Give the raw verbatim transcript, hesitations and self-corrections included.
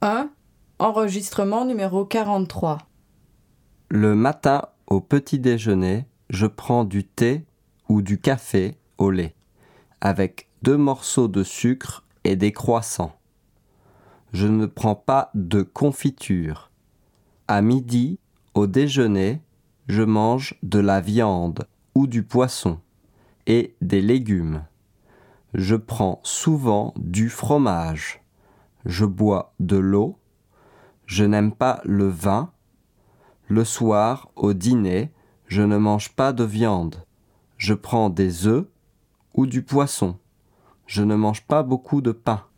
un. Enregistrement numéro quarante-trois. Le matin, au petit déjeuner, je prends du thé ou du café au lait, avec deux morceaux de sucre et des croissants. Je ne prends pas de confiture. À midi, au déjeuner, je mange de la viande ou du poisson et des légumes. Je prends souvent du fromage. Je bois de l'eau. Je n'aime pas le vin. Le soir, au dîner, je ne mange pas de viande. Je prends des œufs ou du poisson. Je ne mange pas beaucoup de pain.